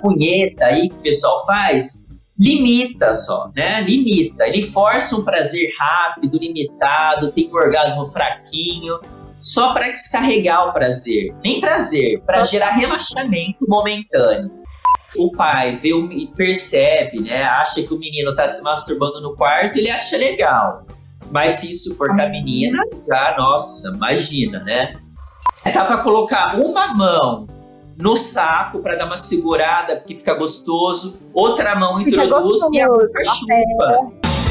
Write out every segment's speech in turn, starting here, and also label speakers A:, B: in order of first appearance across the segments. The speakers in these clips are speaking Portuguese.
A: punheta aí que o pessoal faz, limita só, né? Limita. Ele força um prazer rápido, limitado, tem um orgasmo fraquinho, só para descarregar o prazer. Nem prazer, para gerar relaxamento momentâneo. O pai vê e percebe, né? Acha que o menino está se masturbando no quarto, ele acha legal. Mas se isso for com a menina, já, nossa, imagina, né? Dá para colocar uma mão no saco para dar uma segurada, porque fica gostoso. Outra mão introduz e a boca chupa.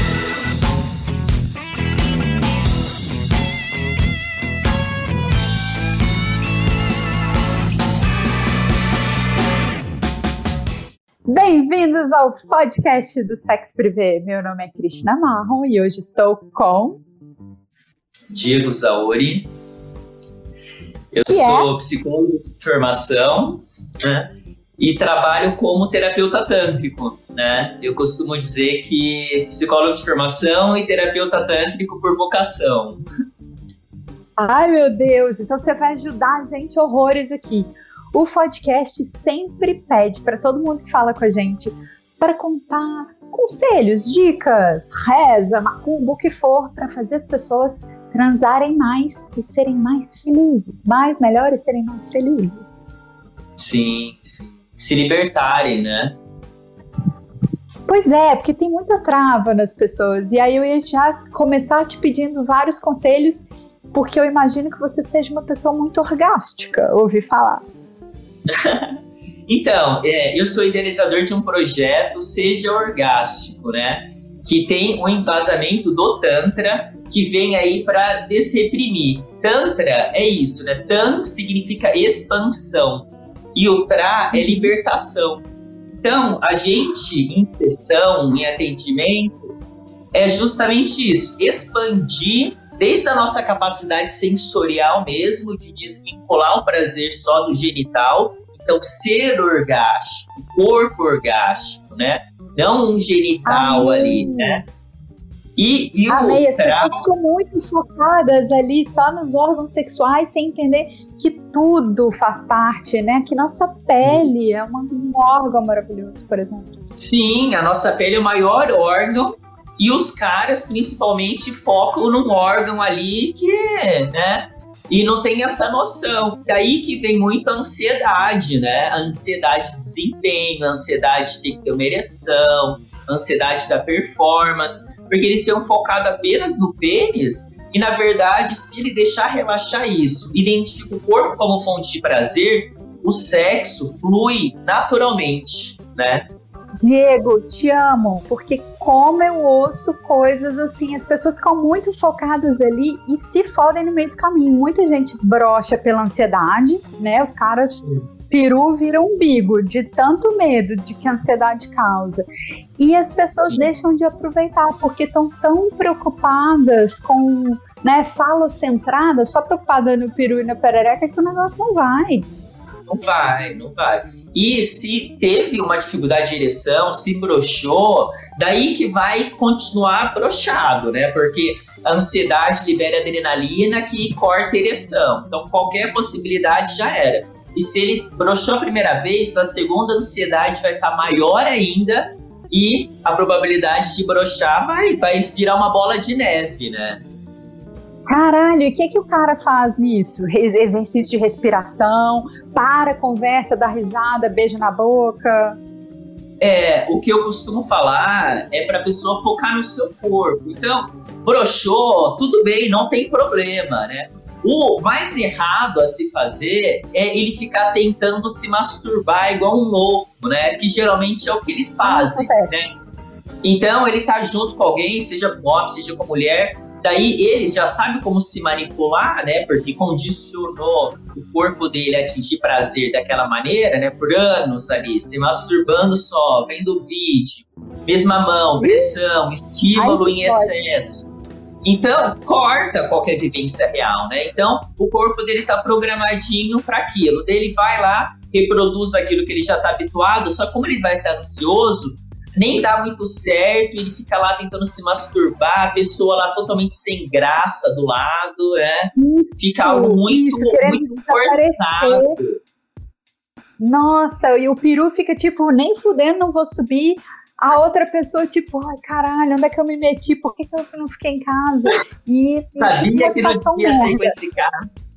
B: Bem-vindos ao podcast do Sex Privé. Meu nome é Cristina Marron e hoje estou com
A: Diego Zauri. Eu sou psicólogo de formação, né, e trabalho como terapeuta tântrico, né? Eu costumo dizer que psicólogo de formação e terapeuta tântrico por vocação.
B: Ai, meu Deus! Então você vai ajudar a gente horrores aqui. O podcast sempre pede para todo mundo que fala com a gente para contar conselhos, dicas, reza, macumba, o que for, para fazer as pessoas transarem mais e serem mais felizes. Mais, melhor e serem mais felizes.
A: Sim. Se libertarem, né?
B: Pois é, porque tem muita trava nas pessoas. E aí eu ia já começar te pedindo vários conselhos, porque eu imagino que você seja uma pessoa muito orgástica, ouvi falar.
A: Então, eu sou idealizador de um projeto Seja Orgástico, né? Que tem um embasamento do Tantra, que vem aí para desreprimir. Tantra é isso, né? Tan significa expansão e o Tra é libertação. Então, a gente, em sessão, em atendimento, é justamente isso, expandir desde a nossa capacidade sensorial mesmo, de desvincular o prazer só do genital, então ser orgástico, corpo orgástico, né? Não um genital ali, né? E
B: Amei, as pessoas ficam muito focadas ali só nos órgãos sexuais, sem entender que tudo faz parte, né? Que nossa pele é um órgão maravilhoso, por exemplo.
A: Sim, a nossa pele é o maior órgão. E os caras, principalmente, focam num órgão ali que, né? E não tem essa noção. Daí que vem muita ansiedade, né? A ansiedade de desempenho, a ansiedade de ter que ter uma ereção, a ansiedade da performance. Porque eles ficam focados apenas no pênis e, na verdade, se ele deixar relaxar isso, identifica o corpo como fonte de prazer, o sexo flui naturalmente, né?
B: Diego, te amo, porque como eu ouço coisas assim, as pessoas ficam muito focadas ali e se fodem no meio do caminho. Muita gente brocha pela ansiedade, né? Os caras, peru vira umbigo, de tanto medo de que a ansiedade causa. E as pessoas deixam de aproveitar, porque estão tão preocupadas com, né, falocentradas, só preocupada no peru e na perereca, que o negócio não vai.
A: Não vai. E se teve uma dificuldade de ereção, se broxou, daí que vai continuar broxado, né? Porque a ansiedade libera adrenalina que corta a ereção. Então, qualquer possibilidade já era. E se ele broxou a primeira vez, na segunda a ansiedade vai estar maior ainda e a probabilidade de broxar vai virar uma bola de neve, né?
B: Caralho, e o que o cara faz nisso? Exercício de respiração, para, conversa, dá risada, beijo na boca?
A: O que eu costumo falar é para a pessoa focar no seu corpo. Então, broxou, tudo bem, não tem problema, né? O mais errado a se fazer é ele ficar tentando se masturbar igual um louco, né? Que geralmente é o que eles fazem, né? Então, ele tá junto com alguém, seja com homem, seja com mulher. Daí ele já sabe como se manipular, né? Porque condicionou o corpo dele a atingir prazer daquela maneira, né? Por anos ali, se masturbando só, vendo vídeo, mesma mão, pressão, estímulo em excesso. Então, corta qualquer vivência real, né? Então, o corpo dele tá programadinho para aquilo. Daí ele vai lá, reproduz aquilo que ele já tá habituado, só como ele vai estar ansioso, nem dá muito certo, ele fica lá tentando se masturbar, a pessoa lá totalmente sem graça do lado, né? Fica algo muito forçado.
B: Nossa, e o peru fica tipo, nem fudendo, não vou subir. A outra pessoa, tipo, ai, caralho, onde é que eu me meti? Por que eu não fiquei em casa? E
A: sabia que não ia ter que ficar.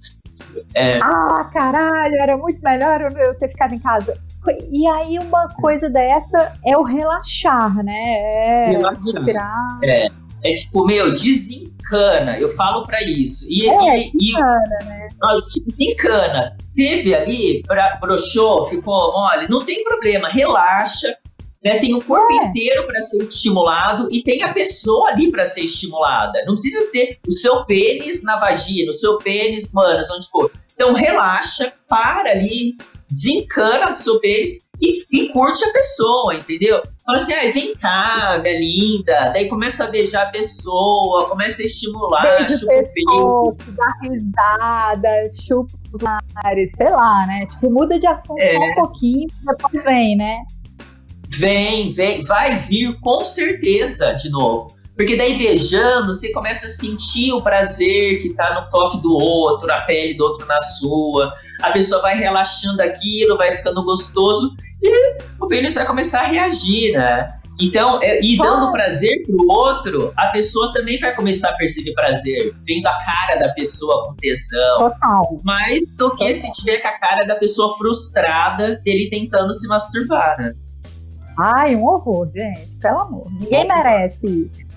B: Ah, caralho, era muito melhor eu ter ficado em casa. E aí uma coisa dessa é o relaxar, né? Respirar.
A: É tipo, desencana. Eu falo pra isso.
B: Desencana, né?
A: Desencana. Teve ali, broxou, ficou mole, não tem problema, relaxa. Né, tem o corpo inteiro para ser estimulado e tem a pessoa ali para ser estimulada. Não precisa ser o seu pênis na vagina, o seu pênis, onde for. Então relaxa, para ali, desencana do seu pênis e curte a pessoa, entendeu? Fala assim, vem cá, minha linda. Daí começa a beijar a pessoa, começa a estimular, chupa o peito.
B: Dá risada, chupa os lares, sei lá, né? Tipo, muda de assunto só um pouquinho, depois vem, né?
A: Vem, vai vir com certeza de novo. Porque daí beijando, você começa a sentir o prazer que tá no toque do outro, a pele do outro na sua. A pessoa vai relaxando aquilo, vai ficando gostoso e o pênis vai começar a reagir, né? Então, dando prazer pro outro, a pessoa também vai começar a perceber prazer, vendo a cara da pessoa com tesão.
B: Total.
A: Mais do que se tiver com a cara da pessoa frustrada dele tentando se masturbar, né?
B: Ai, um horror, gente, pelo amor. Ninguém merece isso.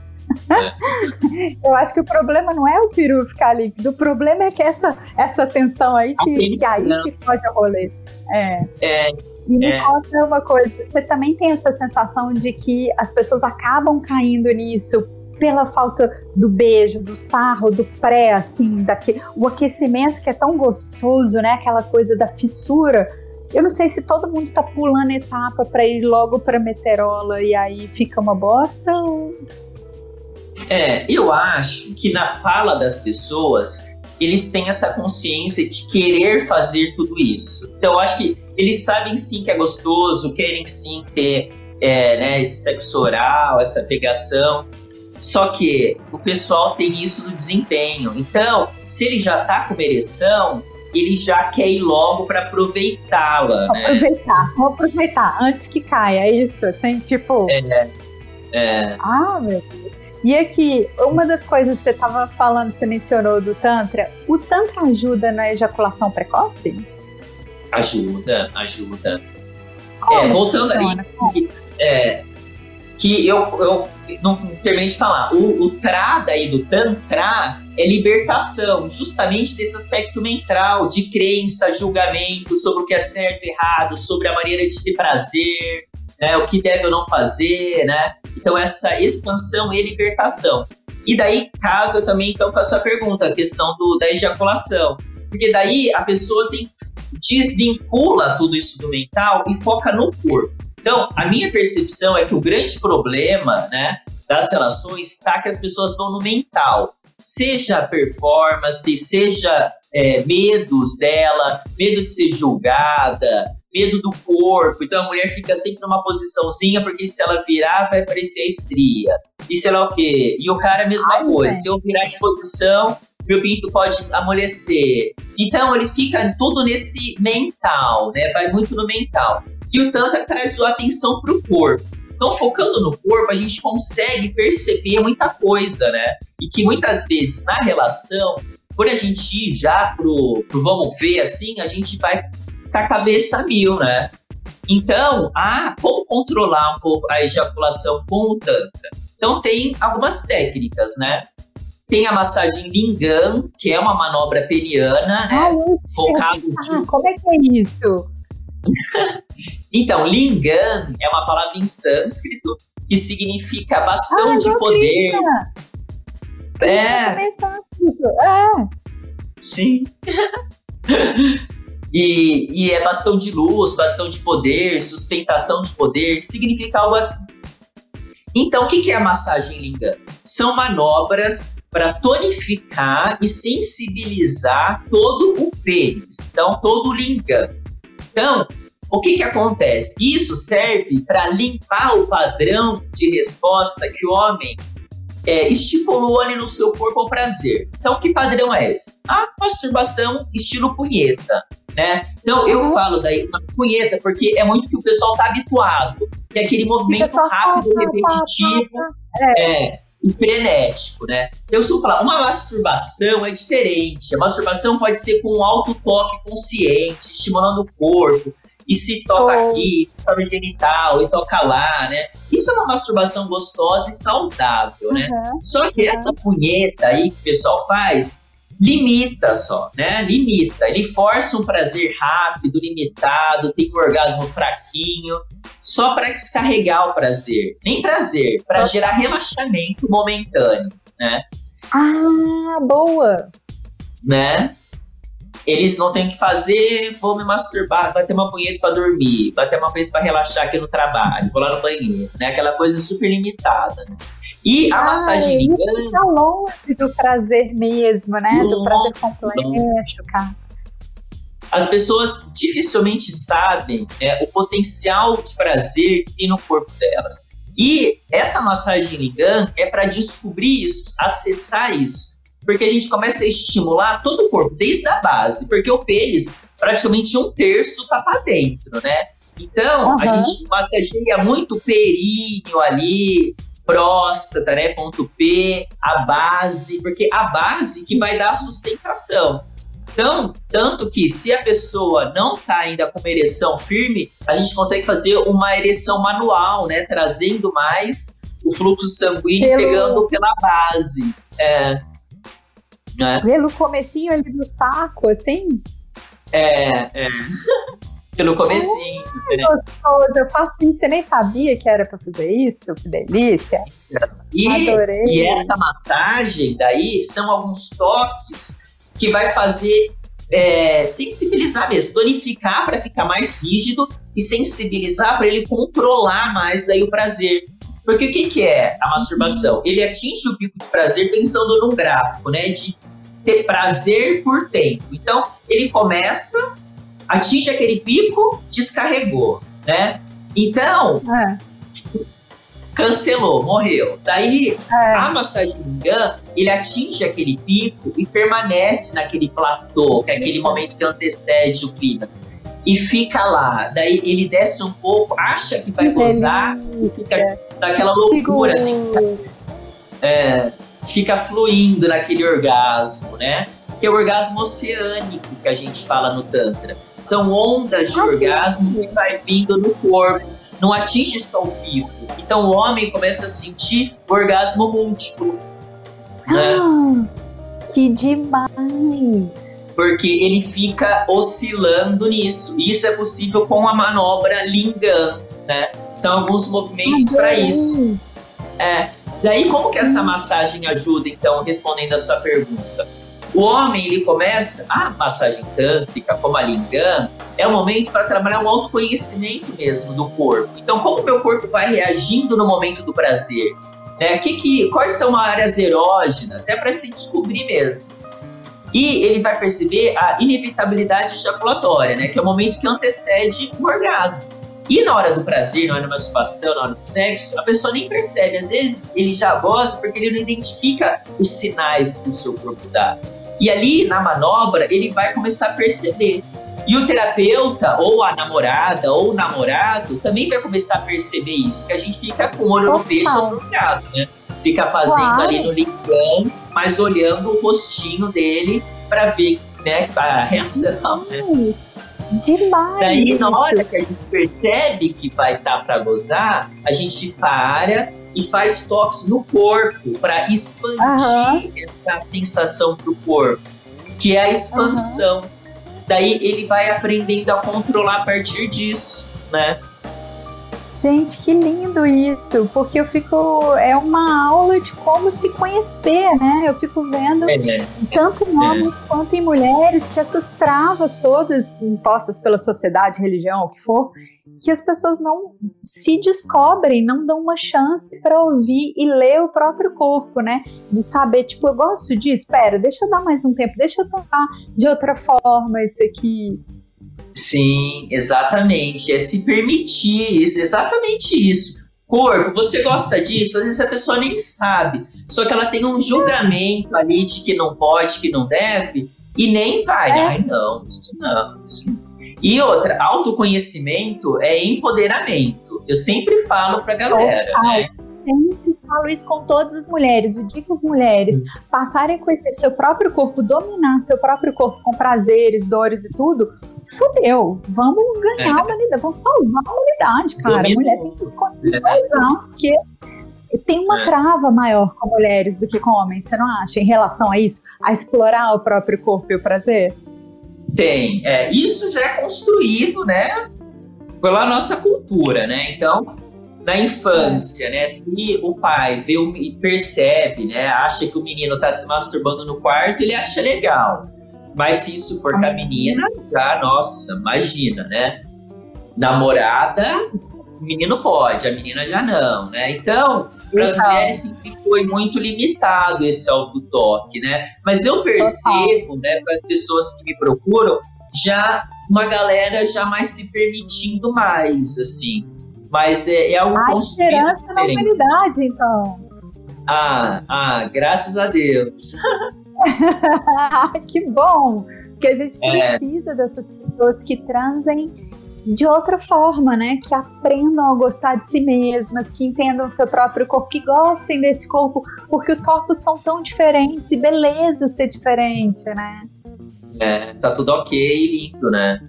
B: Eu acho que o problema não é o peru ficar líquido, o problema é que essa tensão aí que aí que pode o rolê. E me conta uma coisa, você também tem essa sensação de que as pessoas acabam caindo nisso pela falta do beijo, do sarro, do pré, assim, o aquecimento que é tão gostoso, né? Aquela coisa da fissura. Eu não sei se todo mundo tá pulando etapa pra ir logo pra meterola e aí fica uma bosta ou...
A: Eu acho que na fala das pessoas, eles têm essa consciência de querer fazer tudo isso. Então, eu acho que eles sabem sim que é gostoso, querem sim ter esse sexo oral, essa pegação. Só que o pessoal tem isso no desempenho. Então, se ele já tá com uma ereção, ele já quer ir logo para aproveitá-la, né?
B: Vamos aproveitar antes que caia, é isso? Assim, tipo... Ah, meu Deus. E aqui, uma das coisas que você estava falando, você mencionou do Tantra, o Tantra ajuda na ejaculação precoce?
A: Ajuda.
B: Como
A: voltando
B: funciona?
A: Ali, que eu não terminei de falar, o Tra daí do Tantra é libertação, justamente desse aspecto mental, de crença, julgamento sobre o que é certo e errado, sobre a maneira de ter prazer, né, o que deve ou não fazer, né? Então essa expansão e libertação. E daí casa também então com a sua pergunta, a questão da ejaculação. Porque daí a pessoa desvincula tudo isso do mental e foca no corpo. Então, a minha percepção é que o grande problema, né, das relações está que as pessoas vão no mental. Seja performance, seja medos dela, medo de ser julgada, medo do corpo. Então a mulher fica sempre numa posiçãozinha, porque se ela virar vai parecer a estria. E sei lá o quê. E o cara é a mesma coisa. Se eu virar em posição, meu pinto pode amolecer. Então ele fica tudo nesse mental, né? Vai muito no mental. E o Tantra traz a atenção pro corpo. Então, focando no corpo, a gente consegue perceber muita coisa, né? E que muitas vezes na relação, por a gente ir já pro vamos ver, assim, a gente vai com a cabeça a mil, né? Então, como controlar um pouco a ejaculação com o Tantra? Então, tem algumas técnicas, né? Tem a massagem Lingam, que é uma manobra peniana, né? Focado...
B: como é que é isso?
A: Então, Lingam é uma palavra em sânscrito que significa bastão de poder. Sim. E é bastão de luz, bastão de poder, sustentação de poder, que significa algo assim. Então, o que é a massagem Lingam? São manobras para tonificar e sensibilizar todo o pênis, então todo o Lingam. Então, o que acontece? Isso serve para limpar o padrão de resposta que o homem estipulou ali no seu corpo ao prazer. Então, que padrão é esse? A masturbação estilo punheta. né? Então eu falo daí uma punheta, porque é muito que o pessoal tá habituado, que é aquele movimento rápido, repetitivo, e frenético, né? Eu costumo falar, uma masturbação é diferente. A masturbação pode ser com um alto toque consciente, estimulando o corpo, e se toca aqui, toca no genital, e toca lá, né? Isso é uma masturbação gostosa e saudável, né? Só que essa punheta aí que o pessoal faz, limita só, né? Limita. Ele força um prazer rápido, limitado, tem um orgasmo fraquinho, só para descarregar o prazer. Nem prazer, para gerar relaxamento momentâneo, né?
B: Ah, boa!
A: Né? Eles não têm que fazer, vou me masturbar, bater uma punheta para dormir, bater uma punheta para relaxar aqui no trabalho, vou lá no banheiro, né? Aquela coisa super limitada, né? E a massagem ligando...
B: Isso tá longe do prazer mesmo, né? Do prazer completo, cara.
A: As pessoas dificilmente sabem o potencial de prazer que tem no corpo delas. E essa massagem Lingam é para descobrir isso, acessar isso. Porque a gente começa a estimular todo o corpo, desde a base. Porque o pênis, praticamente 1/3 tá para dentro, né? Então, a gente massageia muito o períneo ali, próstata, né? Ponto P, a base. Porque a base que vai dar a sustentação. Então, tanto que se a pessoa não está ainda com uma ereção firme, a gente consegue fazer uma ereção manual, né? Trazendo mais o fluxo sanguíneo, pegando pela base.
B: Pelo comecinho ali do saco, assim?
A: Pelo comecinho.
B: Gostoso. Eu faço assim, você nem sabia que era para fazer isso? Que delícia. Adorei.
A: E essa massagem daí são alguns toques que vai fazer sensibilizar mesmo, tonificar para ficar mais rígido e sensibilizar para ele controlar mais daí o prazer. Porque o que é a masturbação? Ele atinge o pico de prazer pensando num gráfico, né? De ter prazer por tempo. Então, ele começa, atinge aquele pico, descarregou, né? Então, cancelou, morreu. Daí, a massagem Lingam, ele atinge aquele pico e permanece naquele platô, que é aquele momento que antecede o clímax. E fica lá. Daí, ele desce um pouco, acha que vai gozar, e fica daquela loucura, assim. Fica fluindo naquele orgasmo, né? Que é o orgasmo oceânico que a gente fala no Tantra. São ondas de orgasmo que vai vindo no corpo. Não atinge só o pico. Então o homem começa a sentir o orgasmo múltiplo. Né?
B: Que demais!
A: Porque ele fica oscilando nisso. E isso é possível com a manobra Lingam, né? São alguns movimentos para isso. Daí como que essa massagem ajuda, então, respondendo a sua pergunta? O homem, ele começa, a massagem tântrica, como a Lingam, é um momento para trabalhar um autoconhecimento mesmo do corpo. Então, como o meu corpo vai reagindo no momento do prazer? Quais são áreas erógenas? É para se descobrir mesmo. E ele vai perceber a inevitabilidade ejaculatória, né? Que é o momento que antecede o orgasmo. E na hora do prazer, na hora da masturbação, na hora do sexo, a pessoa nem percebe. Às vezes ele já goza porque ele não identifica os sinais que o seu corpo dá. E ali, na manobra, ele vai começar a perceber. E o terapeuta, ou a namorada, ou o namorado, também vai começar a perceber isso. Que a gente fica com o olho no peixe apropriado, né? Fica fazendo ali no Lingam, mas olhando o rostinho dele para ver, né, a reação, né?
B: Demais.
A: Daí, na hora que a gente percebe que vai estar para gozar, a gente para e faz toques no corpo para expandir essa sensação pro corpo, que é a expansão. Daí ele vai aprendendo a controlar a partir disso, né?
B: Gente, que lindo isso, porque eu fico... É uma aula de como se conhecer, né? Eu fico vendo, tanto em homens quanto em mulheres, que essas travas todas impostas pela sociedade, religião, o que for, que as pessoas não se descobrem, não dão uma chance para ouvir e ler o próprio corpo, né? De saber, tipo, eu gosto disso, pera, deixa eu dar mais um tempo, deixa eu tentar de outra forma isso aqui.
A: Sim, exatamente. É se permitir isso, exatamente isso. Corpo, você gosta disso? Às vezes a pessoa nem sabe, só que ela tem um julgamento ali de que não pode, que não deve, E nem vai. Ai, não, isso não, isso não. E outra, autoconhecimento é empoderamento. Eu sempre falo pra galera, né?
B: Sempre falo isso com todas as mulheres. O dia que as mulheres passarem a conhecer seu próprio corpo, dominar seu próprio corpo com prazeres, dores e tudo, fudeu. Vamos ganhar a humanidade, vamos salvar a humanidade, cara. A mulher tem que conseguir coisar, porque tem uma trava maior com mulheres do que com homens, você não acha? Em relação a isso, a explorar o próprio corpo e o prazer?
A: Tem. Isso já é construído, né, pela nossa cultura, né? Então, na infância, né, se o pai vê e percebe, né, acha que o menino tá se masturbando no quarto, ele acha legal. Mas se isso for com a menina, já, nossa, imagina, né? Namorada, o menino pode, a menina já não, né? Então, para as mulheres sempre foi muito limitado esse autotoque, né? Mas eu percebo, né, para as pessoas que me procuram, já uma galera já mais se permitindo mais, assim. Mas é algo construído diferente.
B: A esperança na humanidade, então.
A: Graças a Deus.
B: Que bom! Porque a gente precisa dessas pessoas que transem de outra forma, né? Que aprendam a gostar de si mesmas, que entendam seu próprio corpo, que gostem desse corpo, porque os corpos são tão diferentes e beleza ser diferente, né?
A: Tá tudo ok, lindo, né?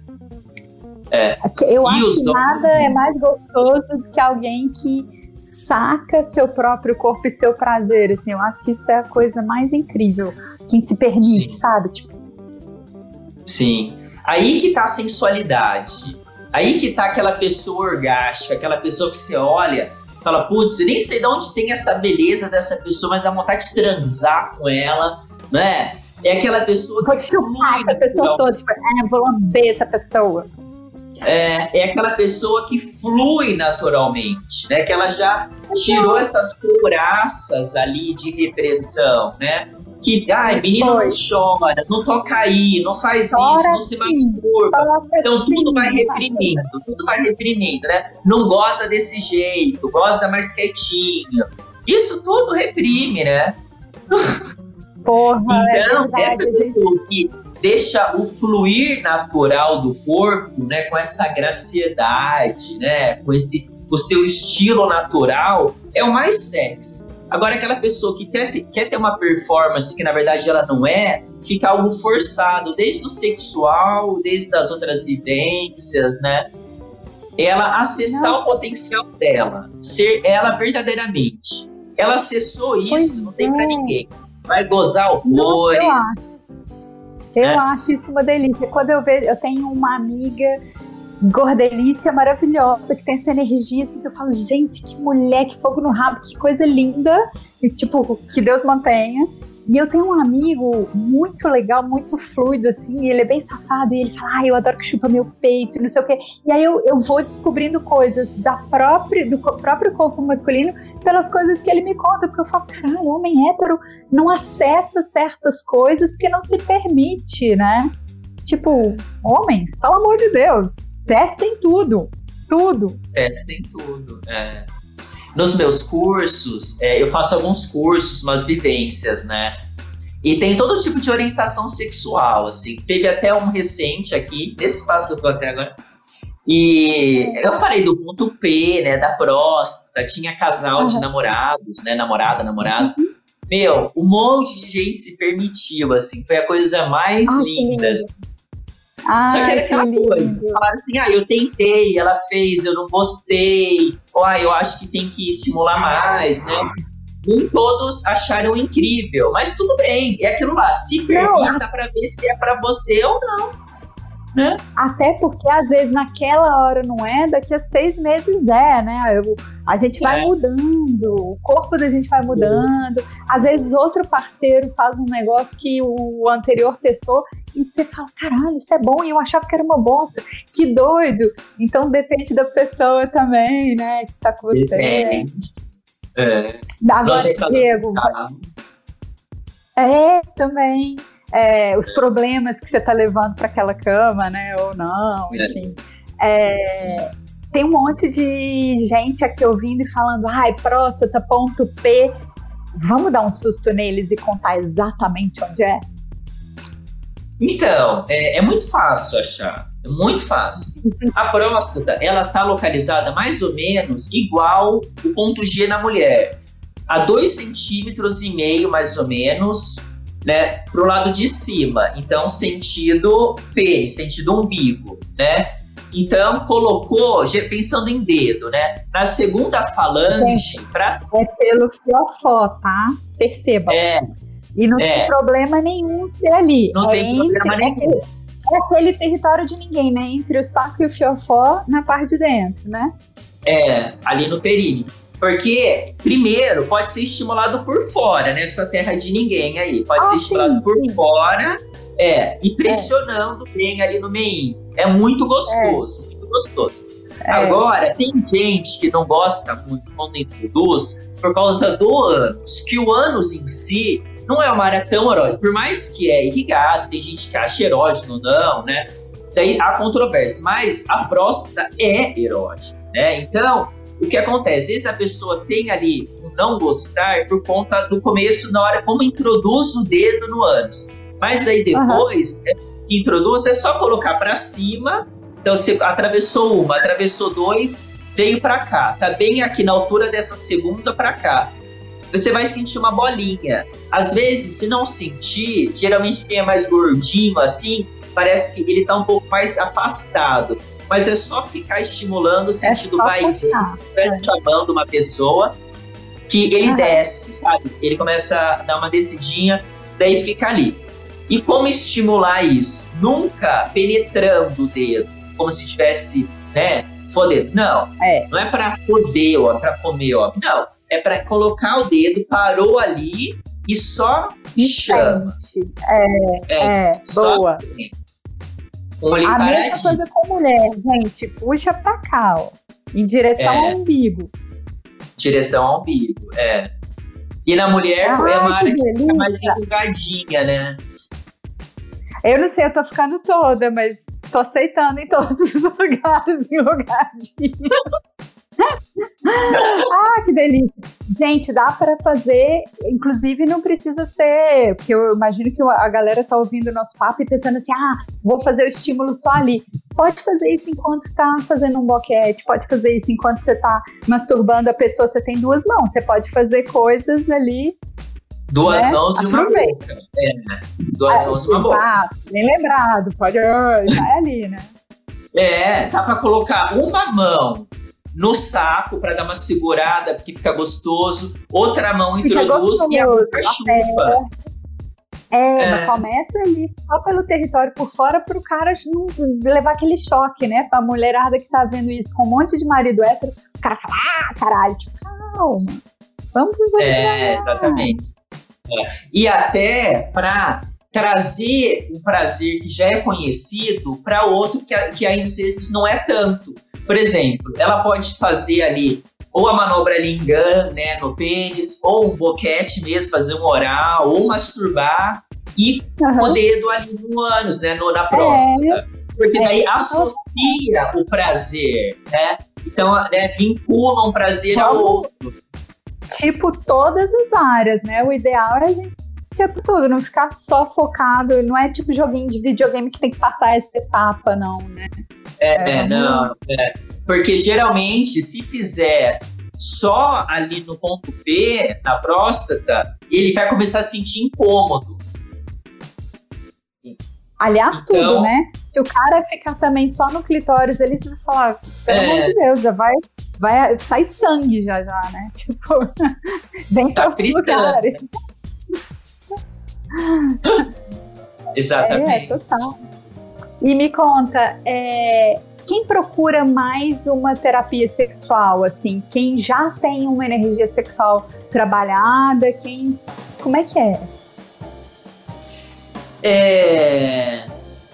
B: Eu acho que nada é mais gostoso do que alguém que saca seu próprio corpo e seu prazer, assim. Eu acho que isso é a coisa mais incrível, quem se permite, sabe? Tipo...
A: Sim. Aí que tá a sensualidade. Aí que tá aquela pessoa orgástica, aquela pessoa que você olha, fala, putz, eu nem sei de onde tem essa beleza dessa pessoa, mas dá vontade de transar com ela, né? É aquela pessoa que...
B: Vou chupar essa pessoa toda, tipo, vou lamber essa pessoa.
A: É aquela pessoa que flui naturalmente, né? Que ela já tirou essas couraças ali de repressão, né? Que, menino não chora, não toca aí, não faz isso, não se masturba. Então tudo vai reprimindo, né? Não goza desse jeito, goza mais quietinho. Isso tudo reprime, né?
B: Porra,
A: então, essa pessoa que deixa o fluir natural do corpo, né, com essa graciedade, né, com o seu estilo natural, é o mais sexy. Agora, aquela pessoa que quer ter uma performance que, na verdade, ela não fica algo forçado, desde o sexual, desde as outras vivências, né? Ela acessar o potencial dela, ser ela verdadeiramente. Ela acessou isso, não tem pra ninguém. Vai gozar horrores.
B: Eu acho isso uma delícia. Quando eu vejo, eu tenho uma amiga gordelícia maravilhosa, que tem essa energia assim, que eu falo, gente, que mulher, que fogo no rabo, que coisa linda, e tipo, que Deus mantenha. E eu tenho um amigo muito legal, muito fluido, assim, e ele é bem safado, e ele fala, eu adoro que chupa meu peito, não sei o quê. E aí eu vou descobrindo coisas do próprio corpo masculino pelas coisas que ele me conta, porque eu falo, caralho, homem hétero não acessa certas coisas porque não se permite, né? Tipo, homens, pelo amor de Deus, testem tudo.
A: Testem tudo, Nos meus cursos, eu faço alguns cursos, umas vivências, né? E tem todo tipo de orientação sexual, assim. Teve até um recente aqui, nesse espaço que eu tô até agora. E eu falei do ponto P, né? Da próstata, tinha casal de namorados, né? Namorado. Meu, um monte de gente se permitiu, assim. Foi a coisa mais linda, assim. Só que era aquela coisa, falaram assim, eu tentei, ela fez, eu não gostei, eu acho que tem que estimular mais, né? Nem todos acharam incrível, mas tudo bem, é aquilo lá, se permita pra ver se é pra você ou não, né?
B: Até porque às vezes naquela hora não daqui a 6 meses né? A gente vai mudando, o corpo da gente vai mudando, às vezes outro parceiro faz um negócio que o anterior testou e você fala, caralho, isso é bom, e eu achava que era uma bosta, que doido. Então depende da pessoa também, né, que tá com você. Agora, Diego, também os problemas que você tá levando para aquela cama, né, ou não, enfim. Tem um monte de gente aqui ouvindo e falando, próstata, ponto P. Vamos dar um susto neles e contar exatamente onde é?
A: Então, é muito fácil achar. É muito fácil. A próstata, ela tá localizada mais ou menos igual o ponto G na mulher. A 2,5 centímetros, mais ou menos, né, pro lado de cima. Então, sentido pênis, sentido umbigo, né? Então, colocou, pensando em dedo, né? Na segunda falange...
B: É pelo fiofó, tá? Perceba. E não tem problema nenhum ter ali.
A: Não tem problema nenhum.
B: É aquele território de ninguém, né? Entre o saco e o fiofó, na parte de dentro, né?
A: Ali no períneo. Porque, primeiro, pode ser estimulado por fora, nessa terra de ninguém aí. Pode ser estimulado por fora, e pressionando bem ali no meio. É muito gostoso, muito gostoso. Agora, tem gente que não gosta muito quando introduz por causa do ânus, que o ânus em si não é uma área tão erógena. Por mais que é irrigado, tem gente que acha erógeno ou não, né? Daí há controvérsia, mas a próstata é erógena, né? Então, o que acontece? Às vezes a pessoa tem ali um não gostar por conta do começo, na hora como introduz o dedo no ânus. Mas daí depois, que introduz, é só colocar para cima. Então você atravessou uma, atravessou dois, veio para cá. Tá bem aqui na altura dessa segunda para cá. Você vai sentir uma bolinha. Às vezes, se não sentir, geralmente quem é mais gordinho assim, parece que ele tá um pouco mais afastado. Mas é só ficar estimulando o sentido vai e vem. Se estiver chamando uma pessoa, que ele desce, sabe? Ele começa a dar uma descidinha, daí fica ali. E como estimular isso? Nunca penetrando o dedo, como se estivesse, né, fodendo. Não, não é pra foder, ó, pra comer, ó. Não, é pra colocar o dedo, parou ali e só chama.
B: Boa.
A: A
B: mesma coisa com mulher, gente, puxa pra cá, ó, em direção ao umbigo.
A: Direção ao umbigo, E na mulher é uma área que fica mais enrugadinha, né?
B: Eu não sei, eu tô ficando toda, mas tô aceitando em todos os lugares enrugadinha. Que delícia. Gente, dá para fazer, inclusive não precisa ser, porque eu imagino que a galera tá ouvindo o nosso papo e pensando assim, vou fazer o estímulo só ali. Pode fazer isso enquanto tá fazendo um boquete, pode fazer isso enquanto você tá masturbando a pessoa, você tem 2 mãos, você pode fazer coisas ali.
A: 2 mãos e uma boca. 2 mãos e uma boca.
B: Bem lembrado, pode, já é ali, né?
A: Dá pra colocar uma mão no saco para dar uma segurada, porque fica gostoso. Outra mão introduz e a boca chupa.
B: Mas começa ali só pelo território por fora pro cara não levar aquele choque, né? Pra mulherada que tá vendo isso com um monte de marido hétero, o cara fala, caralho, tipo, calma. Vamos devagar.
A: Exatamente. E até para trazer um prazer que já é conhecido para outro que ainda às vezes não é tanto. Por exemplo, ela pode fazer ali ou a manobra Lingam, né, no pênis, ou um boquete mesmo, fazer um oral, ou masturbar e o dedo ali no ânus, né, na próstata. Porque daí associa o prazer, né? Então, vincula um prazer ao outro.
B: Tipo, todas as áreas, né? O ideal é a gente tudo, não ficar só focado, não é tipo joguinho de videogame que tem que passar essa etapa, não, né?
A: Não. Porque geralmente, se fizer só ali no ponto P, na próstata, ele vai começar a sentir incômodo.
B: Aliás, tudo, né? Se o cara ficar também só no clitóris, ele vai falar, pelo amor de Deus, já vai sai sangue já, né? Tipo, vem para outros lugares.
A: Exatamente.
B: Total. E me conta, quem procura mais uma terapia sexual, assim? Quem já tem uma energia sexual trabalhada? Como é que é?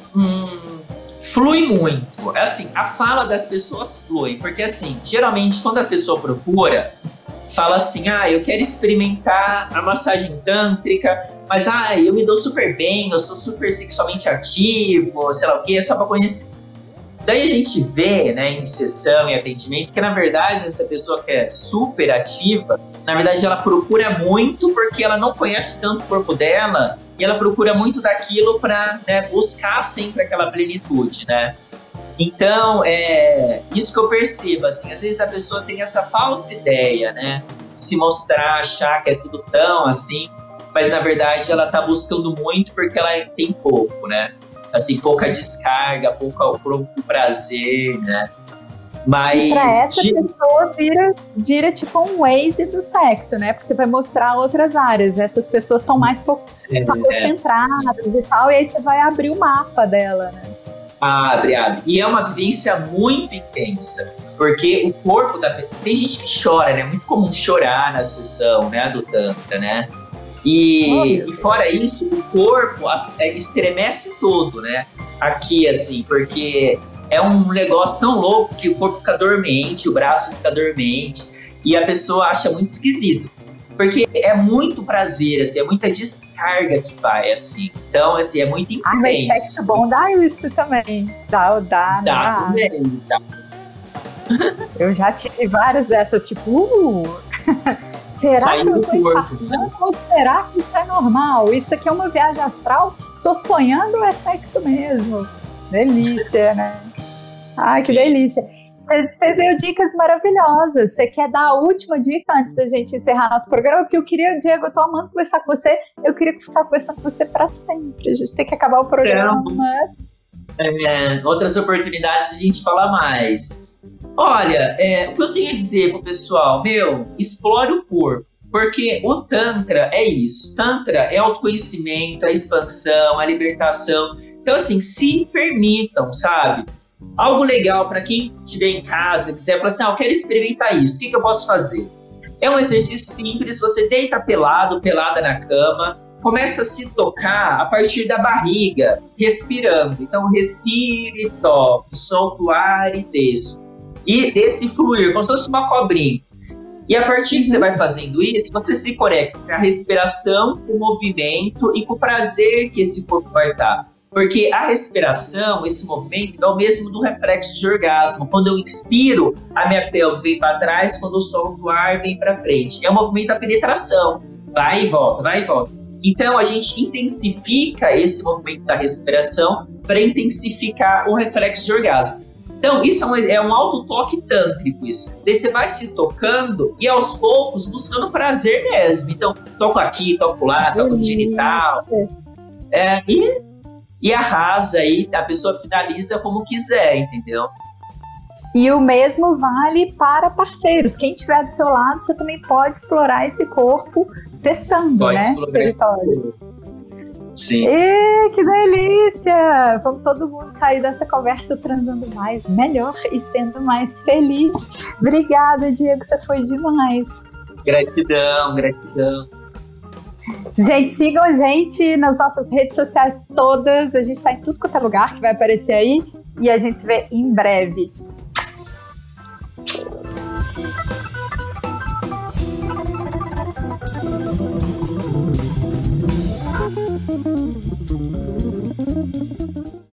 A: Flui muito. Assim, a fala das pessoas flui. Porque, assim, geralmente, quando a pessoa procura, fala assim, eu quero experimentar a massagem tântrica, mas, eu me dou super bem, eu sou super sexualmente ativo, sei lá o quê, é só pra conhecer. Daí a gente vê, né, em sessão e atendimento, que na verdade essa pessoa que é super ativa, na verdade ela procura muito porque ela não conhece tanto o corpo dela e ela procura muito daquilo para, né, buscar sempre aquela plenitude, né? Então, isso que eu percebo, assim, às vezes a pessoa tem essa falsa ideia, né, se mostrar, achar que é tudo tão assim, mas na verdade ela tá buscando muito porque ela tem pouco, né? Assim, pouca descarga, pouco prazer, né? Mas
B: e pra essa pessoa vira tipo um Waze do sexo, né? Porque você vai mostrar outras áreas. Essas pessoas estão mais só concentradas e tal, e aí você vai abrir o mapa dela, né?
A: Adriano, e é uma vivência muito intensa, porque o corpo da pessoa... Tem gente que chora, né? É muito comum chorar na sessão, né, do Tantra, né? E fora isso, o corpo estremece todo, né? Aqui, assim, porque é um negócio tão louco que o corpo fica dormente, o braço fica dormente, e a pessoa acha muito esquisito. Porque é muito prazer, assim, é muita descarga que vai, assim. Então, assim, é muito intenso.
B: Mas sexo bom dá isso também. Dá
A: também, dá.
B: Eu já tive várias dessas, tipo... Será que eu tô ensaiando ou será que isso é normal? Isso aqui é uma viagem astral? Tô sonhando ou é sexo mesmo? Delícia, né? Ai, que delícia. Você deu dicas maravilhosas. Você quer dar a última dica antes da gente encerrar nosso programa? Porque eu queria, Diego, eu tô amando conversar com você. Eu queria ficar conversando com você para sempre. A gente tem que acabar o programa, mas...
A: outras oportunidades de a gente falar mais. Olha, o que eu tenho a dizer pro pessoal, explore o corpo, porque o Tantra é isso. Tantra é autoconhecimento, é expansão, é libertação. Então, assim, se permitam, sabe? Algo legal para quem estiver em casa, quiser falar assim, eu quero experimentar isso, o que eu posso fazer? É um exercício simples, você deita pelada na cama, começa a se tocar a partir da barriga, respirando. Então, respire, toque, solta o ar e desce. E desse fluir, como se fosse uma cobrinha. E a partir que você vai fazendo isso, você se conecta com a respiração, com o movimento e com o prazer que esse corpo vai dar. Porque a respiração, esse movimento, é o mesmo do reflexo de orgasmo. Quando eu inspiro, a minha pelve vem para trás, quando eu solto o ar, vem para frente. É o movimento da penetração. Vai e volta, vai e volta. Então, a gente intensifica esse movimento da respiração para intensificar o reflexo de orgasmo. Então, isso é um autotoque tântrico, isso. Daí você vai se tocando e, aos poucos, buscando prazer mesmo. Então, toco aqui, toco lá, toco no genital. E arrasa aí, a pessoa finaliza como quiser, entendeu?
B: E o mesmo vale para parceiros. Quem estiver do seu lado, você também pode explorar esse corpo testando, né? Territórios.
A: Sim.
B: Que delícia! Vamos todo mundo sair dessa conversa transando mais, melhor e sendo mais feliz. Obrigada, Diego, você foi demais.
A: Gratidão.
B: Gente, sigam a gente nas nossas redes sociais todas. A gente tá em tudo quanto é lugar que vai aparecer aí. E a gente se vê em breve.